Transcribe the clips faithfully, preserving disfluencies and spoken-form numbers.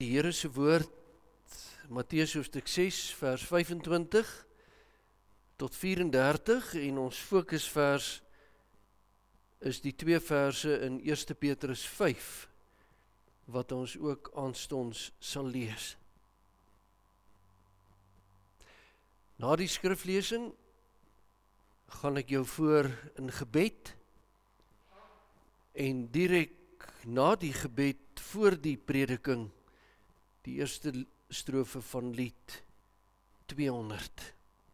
die Here se woord, Matteus hoofstuk ses, vers vyfentwintig tot vyf-en-dertig, en ons fokusvers is die twee verse in Eerste Petrus vyf, wat ons ook aanstonds sal lees. Na die skriflesing gaan ek jou voor in gebed, en direk na die gebed voor die prediking, die eerste strofe van lied tweehonderd.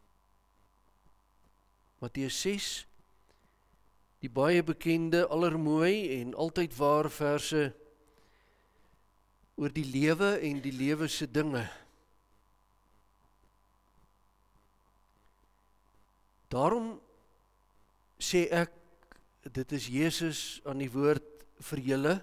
Matteus ses, die baie bekende, allermooi en altyd waar verse oor die lewe en die lewe se dinge. Daarom sê ek, dit is Jesus aan die woord vir julle,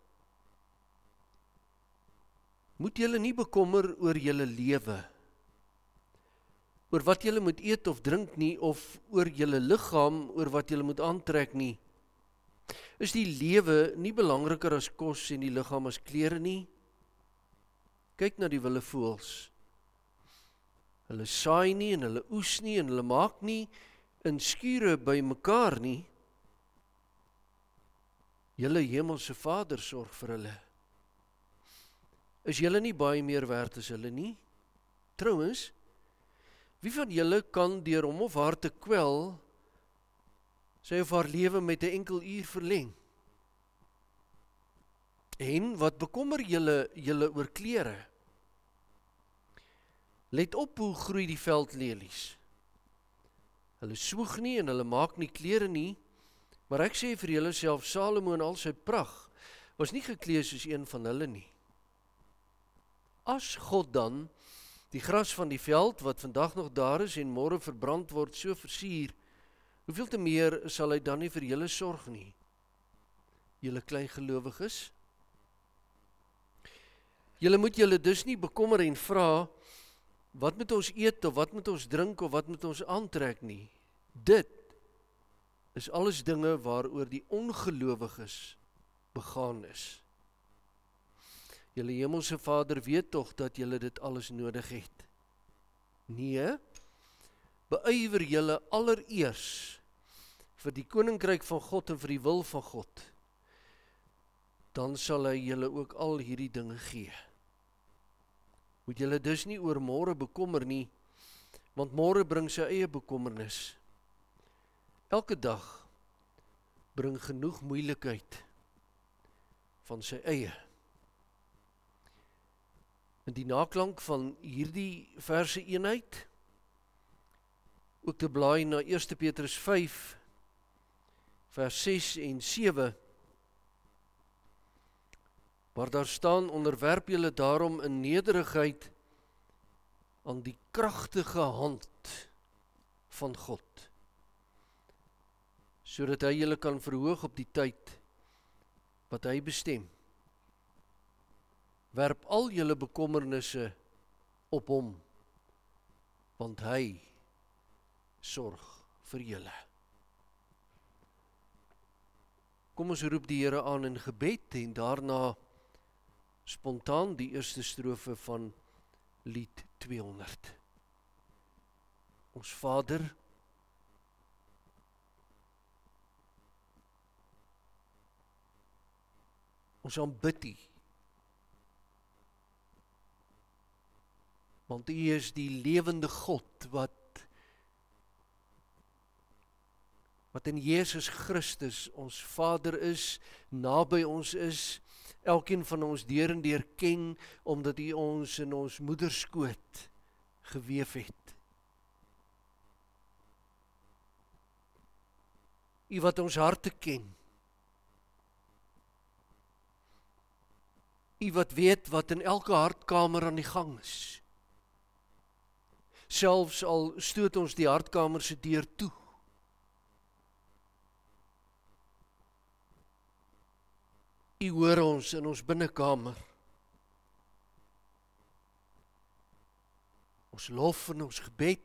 moet julle nie bekommer oor julle lewe, oor wat julle moet eet of drink nie, of oor julle liggaam, oor wat julle moet aantrek nie. Is die lewe nie belangriker as kos en die liggaam as klere nie? Kyk na die wilde voëls. Hulle saai nie en hulle oes nie en hulle maak nie in skure by mekaar nie. Julle hemelse Vader sorg vir hulle. Is julle nie baie meer werd as hulle nie? Trouwens, wie van julle kan deur hom of haar te kwel sy of haar lewe met 'n enkel uur verleng? En wat bekommer julle julle oor klere? Let op hoe groei die veldlelies. Hulle swoeg nie en hulle maak nie klere nie, maar ek sê vir julle, self Salomo in al sy pragt was nie geklee soos een van hulle nie. As God dan die gras van die veld, wat vandag nog daar is en môre verbrand word, so versier, hoeveel te meer sal hy dan nie vir julle sorg nie, julle kleingelowiges? Julle moet julle dus nie bekommer en vra, wat moet ons eet, of wat moet ons drink, of wat moet ons aantrek nie? Dit is alles dinge waaroor die ongelowiges begaan is. Julle hemelse Vader weet tog dat julle dit alles nodig het. Nee, beywer julle allereers vir die koninkryk van God en vir die wil van God. Dan sal hy julle ook al hierdie dinge gee. Moet julle dus nie oor môre bekommer nie, want môre bring sy eie bekommernis. Elke dag bring genoeg moeilikheid van sy eie. In die naklank van hierdie verse eenheid, ook te blaai na Eerste Petrus vyf, vers ses en sewe, waar daar staan, onderwerp julle daarom in nederigheid aan die kragtige hand van God, sodat hy julle kan verhoog op die tyd wat hy bestem. Werp al julle bekommernisse op hom, want hy sorg vir julle. Kom ons roep die Here aan in gebed en daarna spontaan die eerste strofe van lied tweehonderd. Ons Vader, ons aanbid U, want U is die lewende God wat wat in Jesus Christus ons Vader is, naby ons is, elkeen van ons deur en deur ken, omdat U ons in ons moederskoot geweef het. U wat ons harte ken. U wat weet wat in elke hartkamer aan die gang is. Selfs al stoot ons die hartkamer se deur toe. U hoor ons in ons binnekamer. Ons lof en ons gebed.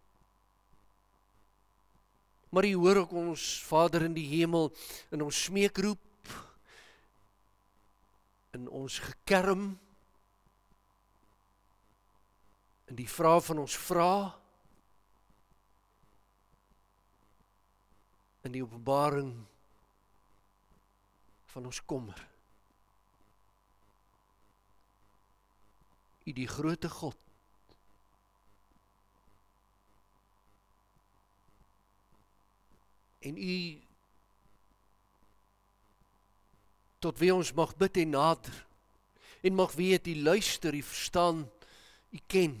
Maar U hoor ook ons Vader in die hemel in ons smeekroep, in ons gekerm, in die vrae van ons vrae, in die openbaring van ons kommer. U die groote God, en u tot wie ons mag bid en nader, en mag weet, u luister, u verstaan, u ken.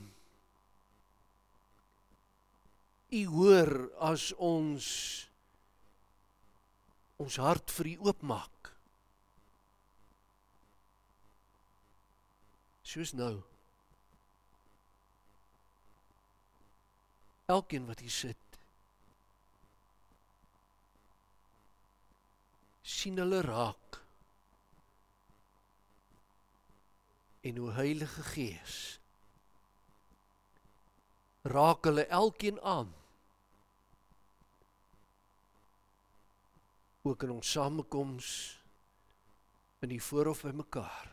U hoor as ons ons hart vir u oopmaak. Soos nou. Elkeen wat hier sit, sien hulle raak. En o Heilige Gees, raak hulle elkeen aan. Ook in ons samekoms, in die voorhof by mekaar.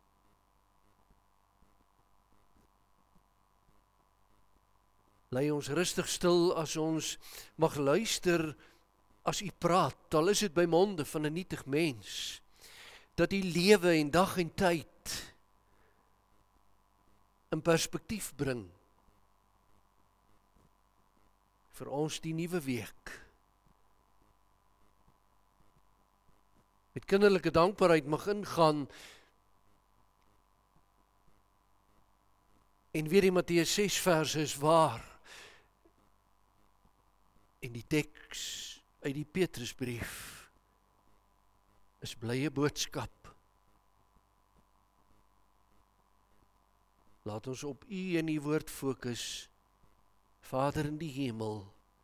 Lei ons rustig stil as ons mag luister as u praat, al is dit by monde van 'n nietig mens, dat u lewe en dag en tyd in perspektief bring vir ons die nuwe week. Met kinderlike dankbaarheid mag ingaan en weer die Matteus ses verse is waar en die teks uit die Petrusbrief is blye boodskap. Laat ons op u en u woord fokus, Vader in die hemel.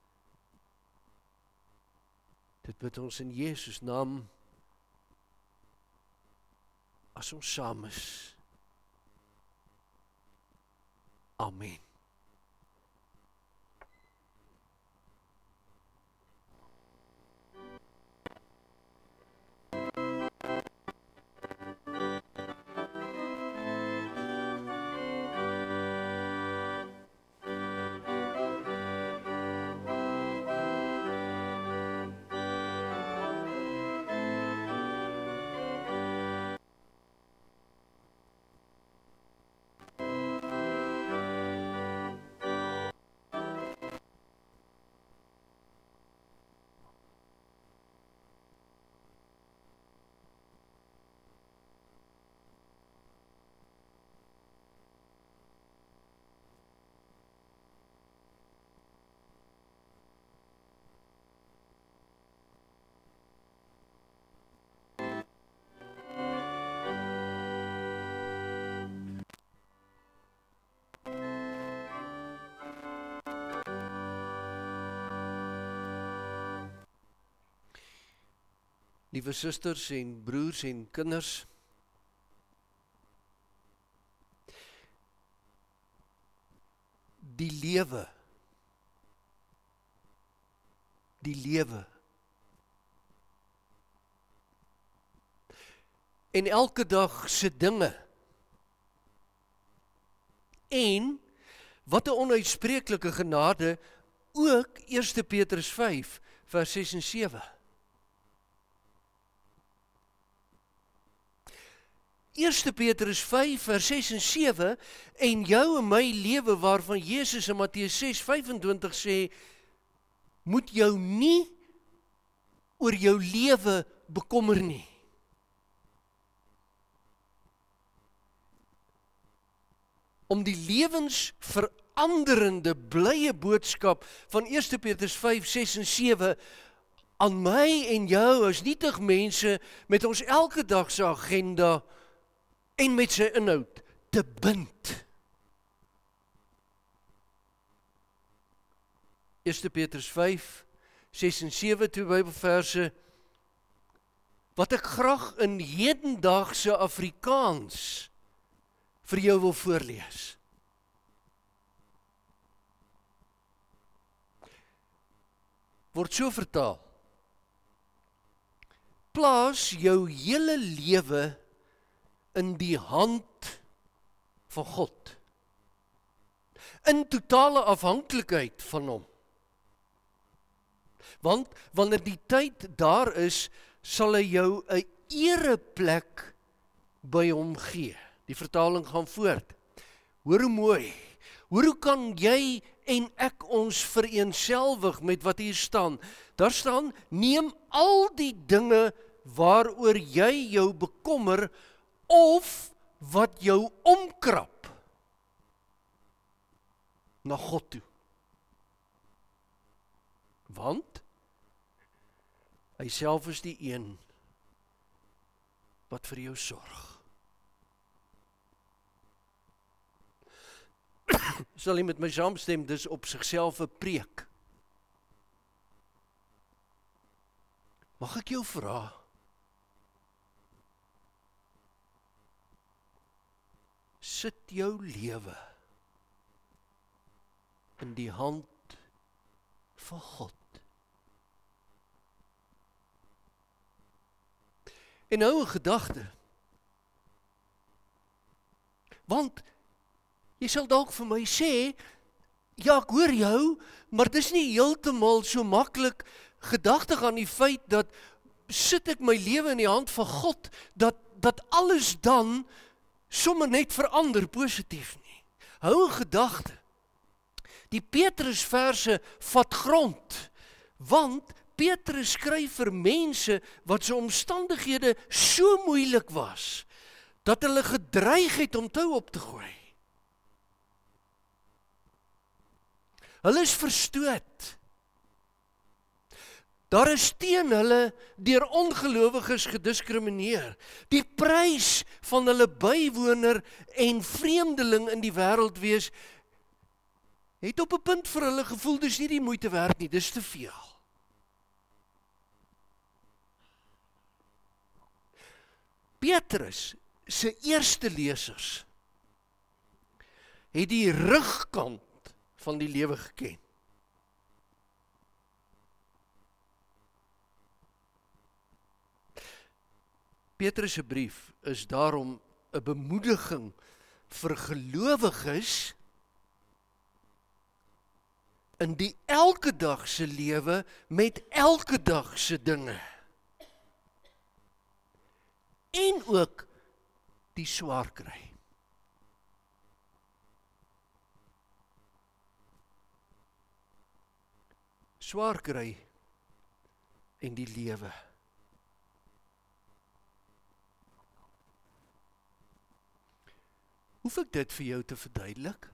Dit bid ons in Jesus naam, as ons saam is. Amen. Liewe susters en broers en kinders, die lewe, die lewe, en elke dag se dinge, en wat 'n onuitspreeklike genade, ook Eerste Petrus vyf vers ses en sewe. Eerste Petrus vyf vers ses en sewe en jou en my lewe waarvan Jesus in Matteus ses vyf-en-twintig sê, moet jou nie oor jou lewe bekommer nie. Om die lewensveranderende blye boodskap van Eerste Petrus vyf ses en sewe aan my en jou as nietig mense met ons elke dag se agenda en met sy inhoud te bind. Eerste Petrus vyf, ses en sewe, twee Bybelverse, wat ek graag in hedendaagse Afrikaans vir jou wil voorlees. Word so vertaal. Plaas jou hele lewe in die hand van God. in totale afhanklikheid van hom. Want wanneer die tyd daar is, sal hy jou 'n ereplek by hom gee. Die vertaling gaan voort. Hoor hoe mooi. Hoor hoe kan jy en ek ons vereenselwig met wat hier staan? Daar staan, neem al die dinge waaroor jy jou bekommer of wat jou omkrap na God toe. Want hy self is die een wat vir jou sorg. Sal jy met my saamstem, dis op sigself 'n preek. Mag ek jou vra? Sit jou lewe in die hand van God. En nou 'n gedagte. Want jy sal dalk vir my sê, ja, ek hoor jou, maar dis nie heeltemal so maklik gedagtig aan die feit dat sit ek my lewe in die hand van God, dat, dat alles dan sommer net verander positief nie. Hou 'n gedagte. Die Petrus verse vat grond, want Petrus skryf vir mense wat se omstandighede so moeilik was, dat hulle gedreig het om tou op te gooi. Hulle is verstoot. Daar is teen hulle deur ongelowiges gediskrimineer. Die prys van hulle bywoner en vreemdeling in die wêreld wees, het op 'n punt vir hulle gevoel, dis nie die moeite werd nie, dis te veel. Petrus se eerste lesers het die rugkant van die lewe geken. Petrus se brief is daarom 'n bemoediging vir gelowiges in die elke dag se lewe met elke dag se dinge. En ook die swaar kry. Swaar kry en die lewe. Hoef ek dit vir jou te verduidelik?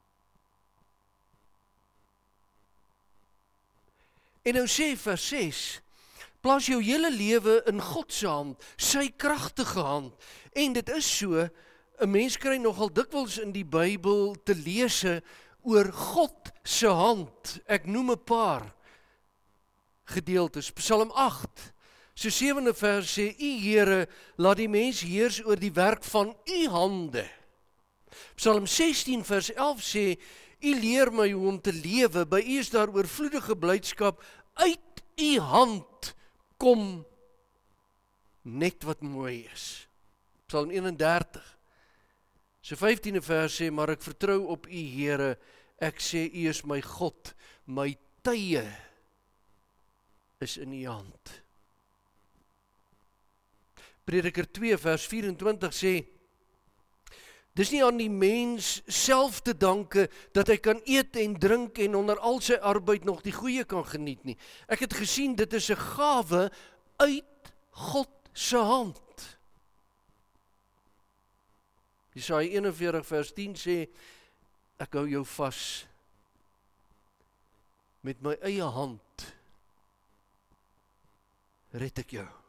En nou sê vers ses, plaas jou hele lewe in God se hand, sy kragtige hand. En dit is so, 'n mens kry nogal dikwels in die Bybel te lees oor God se hand. Ek noem 'n paar gedeeltes. Psalm agt, so sewende vers sê, U Here, laat die mens heers oor die werk van U hande. Psalm sestien vers elf sê, U leer my hoe om te lewe, by U is daar oorvloedige blydskap, uit U hand kom net wat mooi is. Psalm eenendertig, so vyftiende vers sê, maar ek vertrou op U Here, ek sê U is my God, my tye is in U hand. Prediker twee vers vyf-en-twintig sê, dis nie aan die mens self te danke dat hy kan eet en drink en onder al sy arbeid nog die goeie kan geniet nie. Ek het gesien, dit is 'n gawe uit God se hand. Jesaja eenenveertig vers tien sê, ek hou jou vas met my eie hand, red ek jou.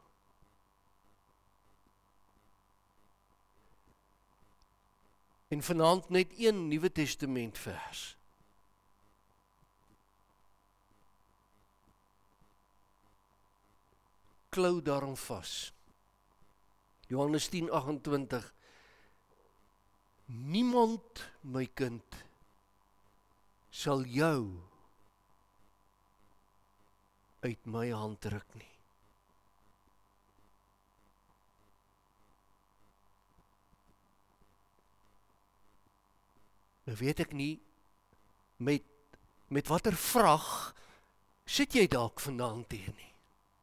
En vanaand net een Nuwe Testament vers. Klou daarom vas. Johannes tien agt-en-twintig. Niemand, my kind, sal jou uit my hand ruk nie. Nou weet ek nie met, met watter vrag sit jy dalk vanaand hier nie.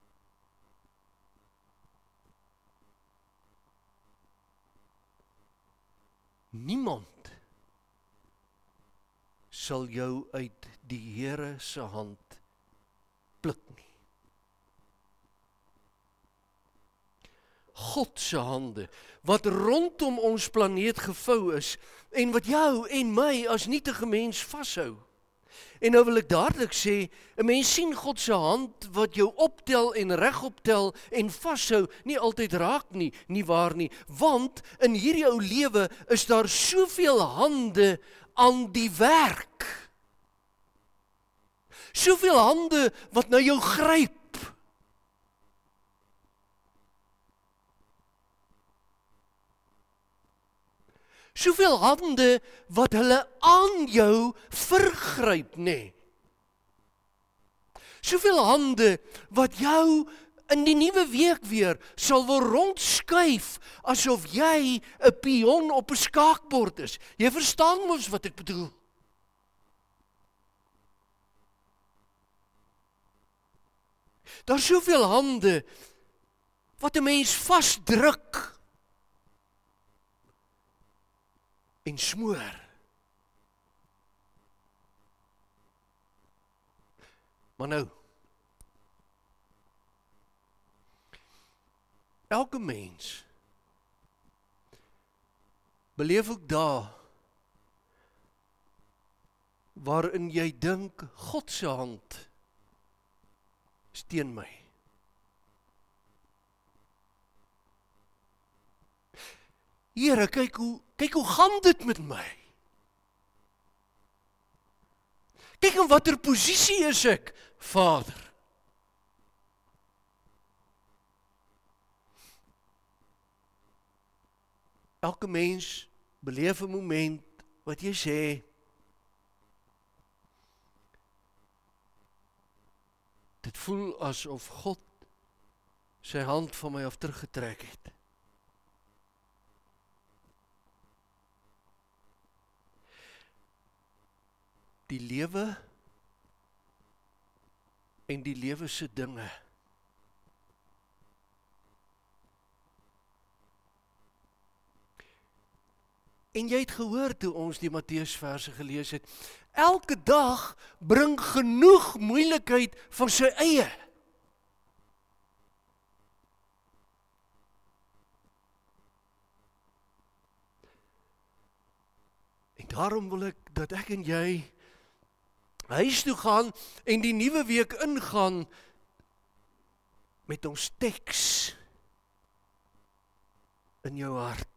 Niemand sal jou uit die Here se hand pluk nie. God se hande, wat rondom ons planeet gevou is, en wat jou en my as nietige mens vashou. En nou wil ek dadelik sê, 'n mens sien God se hand wat jou optel en regoptel en vashou, nie altyd raak nie, nie waar nie, want in hierdie ou lewe is daar soveel hande aan die werk. Soveel hande wat na jou gryp. Soveel hande wat hulle aan jou vergryp, nê. Nee. Soveel hande wat jou in die nuwe week weer sal wil rondskuif asof jy 'n pion op 'n skaakbord is. Jy verstaan mos wat ek bedoel. Daar is soveel hande wat 'n mens vasdruk en smoor. Maar nou, elke mens beleef ook dae waarin jy dink God se hand is teen my. Here, kyk hoe, kyk hoe gaan dit met my? Kyk in watter posisie is ek, Vader? Elke mens beleef 'n moment wat jy sê, dit voel asof God sy hand van my af teruggetrek het. Die lewe en die lewe se dinge en jy het gehoor toe ons die Matteus verse gelees het, elke dag bring genoeg moeilikheid van sy eie. En daarom wil ek dat ek en jy huis toe gaan en die nuwe week ingaan met ons teks in jou hart.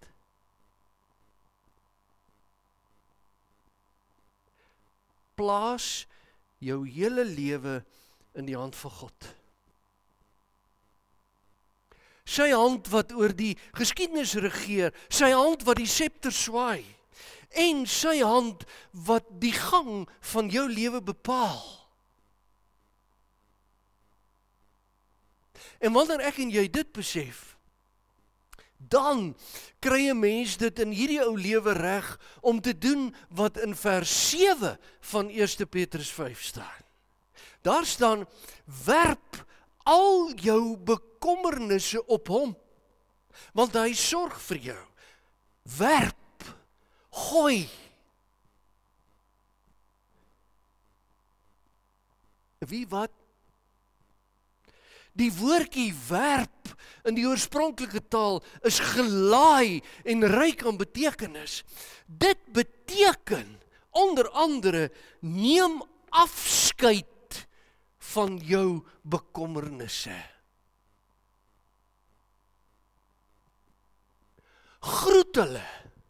Plaas jou hele lewe in die hand van God. Sy hand wat oor die geskiedenis regeer, sy hand wat die scepter swaai, en sy hand wat die gang van jou lewe bepaal. En wanneer ek en jy dit besef, dan kry 'n mens dit in hierdie ou lewe reg om te doen wat in vers sewe van Eerste Petrus vyf staan. Daar staan, werp al jou bekommernisse op hom, want hy sorg vir jou. Werp. Gooi. Wie wat? Die woordjie werp in die oorspronklike taal is gelaai en ryk aan betekenis. Dit beteken onder andere neem afskeid van jou bekommernisse. Groet hulle.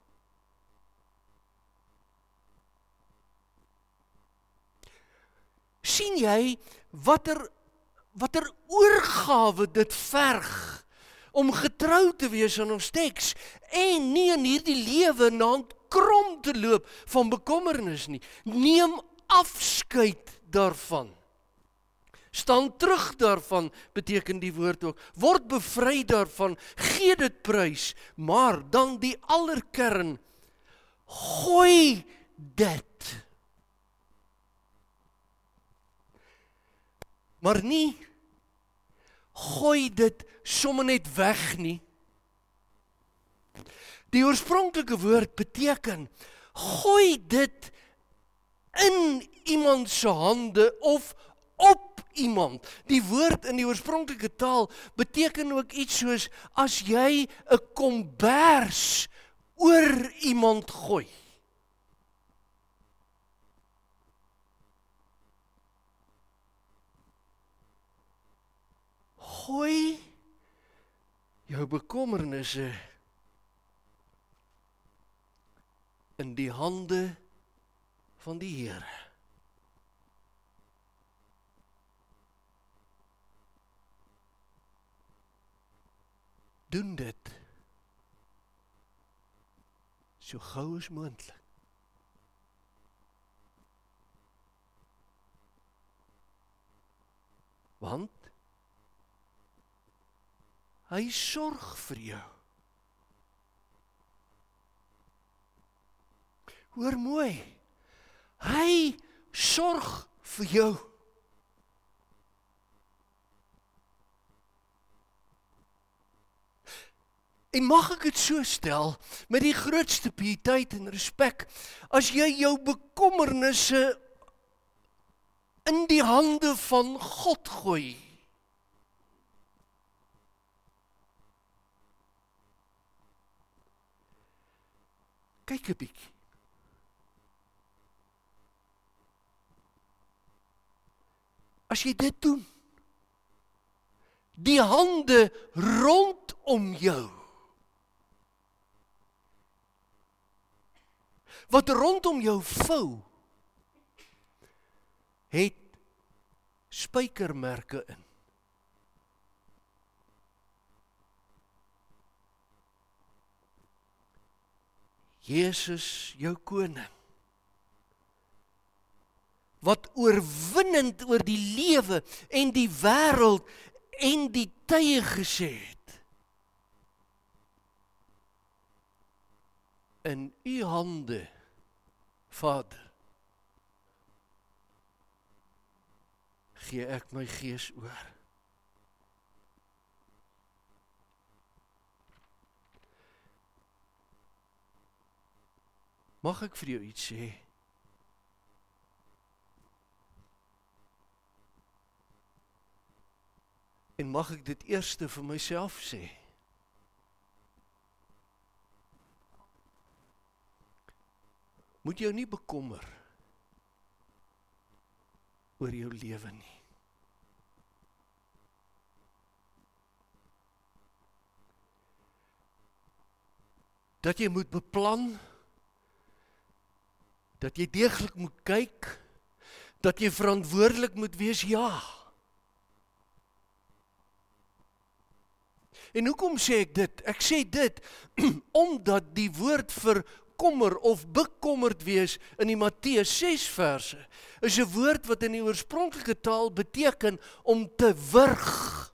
Sien jy watter watter oorgawe dit verg om getrou te wees aan ons teks en nie in hierdie lewe naand krom te loop van bekommernis nie. Neem afskeid daarvan. Staan terug daarvan, beteken die woord ook. Word bevry daarvan, gee dit prys, maar dan die allerkern, gooi dit. Maar nie, gooi dit sommer net weg nie. Die oorspronklike woord beteken, gooi dit in iemand se hande of op iemand. Die woord in die oorspronklike taal beteken ook iets soos, as jy 'n kombers oor iemand gooi. Gooi jou bekommernisse in die hande van die Here. Doen dit so gou as moontlik. Want hy sorg vir jou. Hoor mooi, hy sorg vir jou. En mag ek dit so stel, met die grootste piëteit en respek, as jy jou bekommernisse in die hande van God gooi, kyk 'n bietjie. As jy dit doen, die hande rondom jou, wat rondom jou vou, het spykermerke in. Jesus, jou koning, wat oorwinnend oor die lewe en die wêreld en die tye gesê het, in u hande, Vader, gee ek my gees oor. Mag ek vir jou iets sê? En mag ek dit eerste vir myself sê? Moet jou nie bekommer oor jou lewe nie. Dat jy moet beplan, dat jy deeglik moet kyk, dat jy verantwoordelik moet wees, ja. En hoekom sê ek dit? Ek sê dit, omdat die woord vir kommer of bekommerd wees in die Matteus ses verse, is 'n woord wat in die oorspronklike taal beteken om te wurg.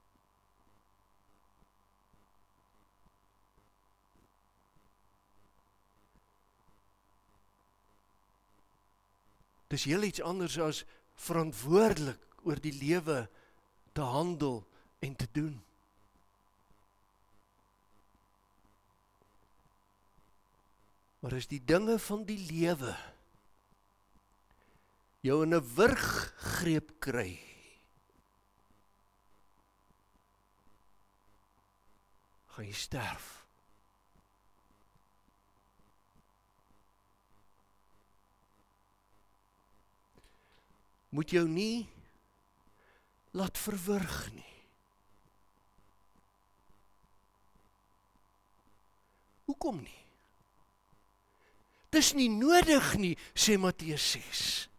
Dis heel iets anders as verantwoordelik oor die lewe te handel en te doen. Maar as die dinge van die lewe jou in 'n wurggreep kry, gaan jy sterf. Moet jou nie laat verwurg nie. Hoekom nie? Dis nie nodig nie, sê Matteus ses.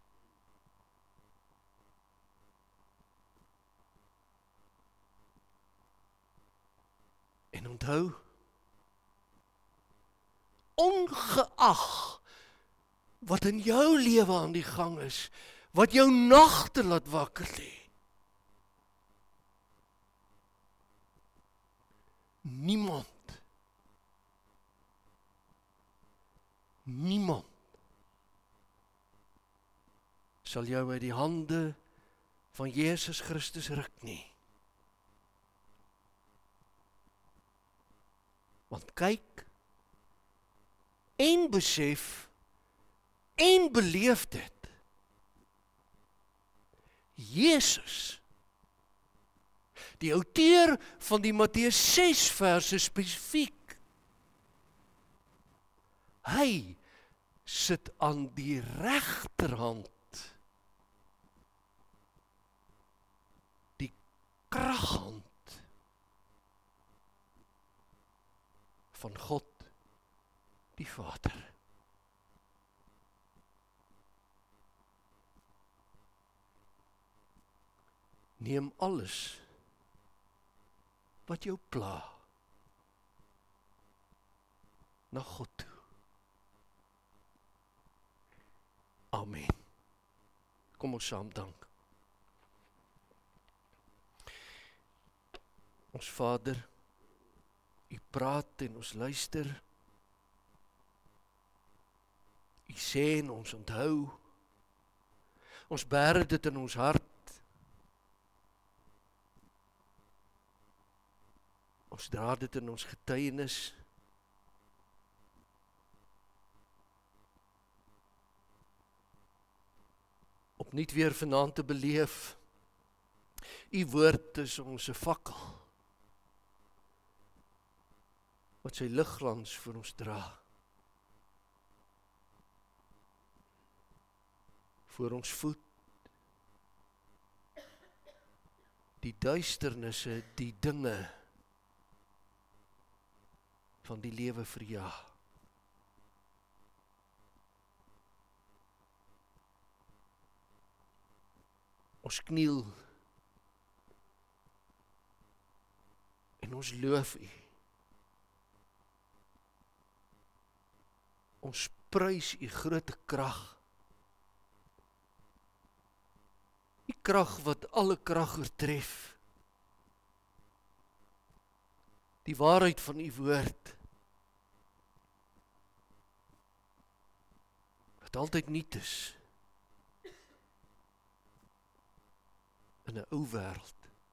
En onthou, ongeag wat in jou lewe aan die gang is, wat jou nagte laat wakker lê, niemand, niemand sal jou uit die hande van Jesus Christus ruk nie. Want kyk en besef en beleef dit. Jesus, die outeur van die Matteus ses verse spesifiek, hy sit aan die regterhand, die kraghand van God die Vader. Neem alles wat jou pla na God toe. Amen. Kom ons saam dank. Ons Vader, U praat en ons luister. U sê en ons onthou. Ons bære dit in ons hart. Ons dra dit in ons getuienis. Opnuut weer vanaand te beleef. U woord is ons fakkel, wat sy ligglans vir ons dra. Voor ons voet. Die duisternisse, die dinge van die lewe verjaag. Ons kniel en ons loof U. Ons prys U groot krag. Die krag wat alle krag oortref. Die waarheid van U woord. Wat altyd nuut is. In 'n ou wêreld.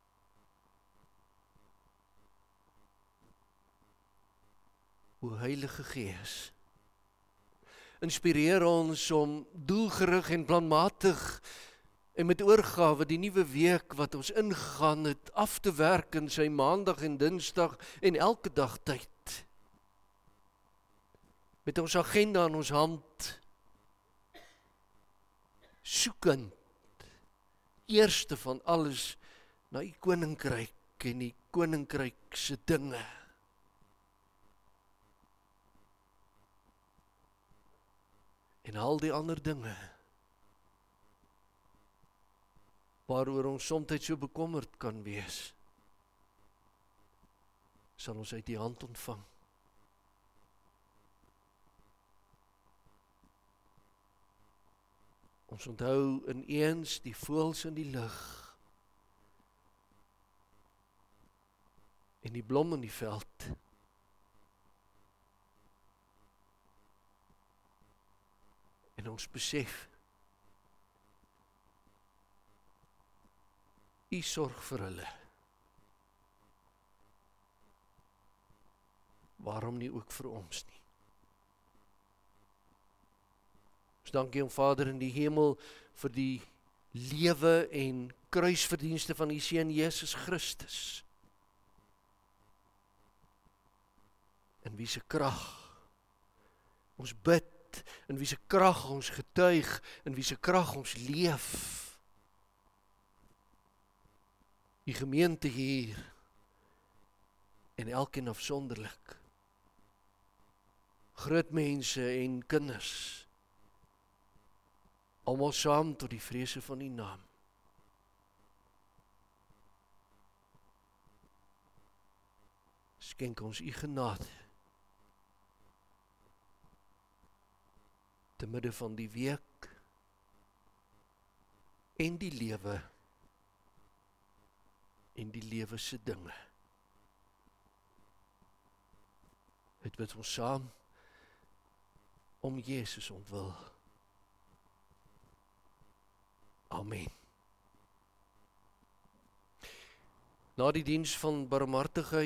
O Heilige Gees, inspireer ons om doelgerig en planmatig en met oorgawe die nuwe week wat ons ingaan het af te werk in sy maandag en dinsdag en elke dag tyd. Met ons agenda in ons hand, soekend, eerste van alles na U koninkryk en die koninkryk se dinge. En al die ander dinge waaroor ons soms so bekommerd kan wees, sal ons uit die hand ontvang. Ons onthou ineens die voëls in die lug en die blom in die veld. En ons besef, U sorg vir hulle. Waarom nie ook vir ons nie? Ons dank U, Vader in die hemel, vir die lewe en kruisverdienste van U Seun Jesus Christus. In wie se krag ons bid, in wie se krag ons getuig, in wie se krag ons leef. Die gemeente hier en elkeen afsonderlik. Groot mense en kinders. Almal saam tot die vrese van U naam. Skenk ons U genade. Te midde van die week en die lewe en die lewe se dinge. Het bid ons saam om Jesus ontwil. Amen. Na die diens van barmhartigheid